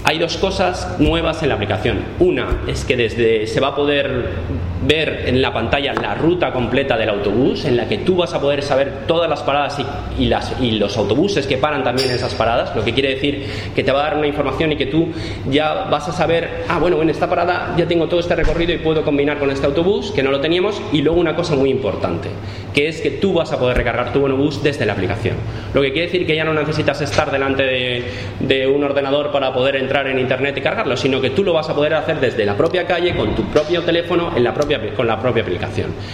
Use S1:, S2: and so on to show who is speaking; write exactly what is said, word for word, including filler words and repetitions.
S1: Hay dos cosas nuevas en la aplicación. Una es que desde se va a poder ver en la pantalla la ruta completa del autobús, en la que tú vas a poder saber todas las paradas y, y, las, y los autobuses que paran también en esas paradas, lo que quiere decir que te va a dar una información y que tú ya vas a saber, ah, bueno, en esta parada ya tengo todo este recorrido y puedo combinar con este autobús, que no lo teníamos. Y luego una cosa muy importante, que es que tú vas a poder recargar tu bonobús desde la aplicación, lo que quiere decir que ya no necesitas estar delante de, de un ordenador para poder entrar en internet y cargarlo, sino que tú lo vas a poder hacer desde la propia calle, con tu propio teléfono, en la propia, con la propia aplicación.